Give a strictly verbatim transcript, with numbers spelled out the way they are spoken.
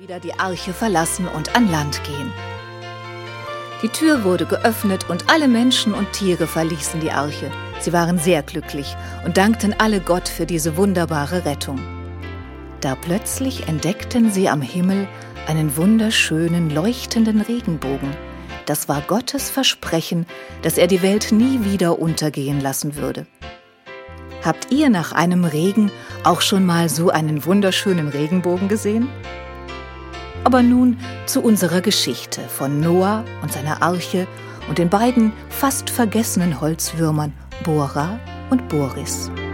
wieder die Arche verlassen und an Land gehen. Die Tür wurde geöffnet und alle Menschen und Tiere verließen die Arche. Sie waren sehr glücklich und dankten alle Gott für diese wunderbare Rettung. Da plötzlich entdeckten sie am Himmel einen wunderschönen, leuchtenden Regenbogen. Das war Gottes Versprechen, dass er die Welt nie wieder untergehen lassen würde. Habt ihr nach einem Regen auch schon mal so einen wunderschönen Regenbogen gesehen? Aber nun zu unserer Geschichte von Noah und seiner Arche und den beiden fast vergessenen Holzwürmern Bora und Boris.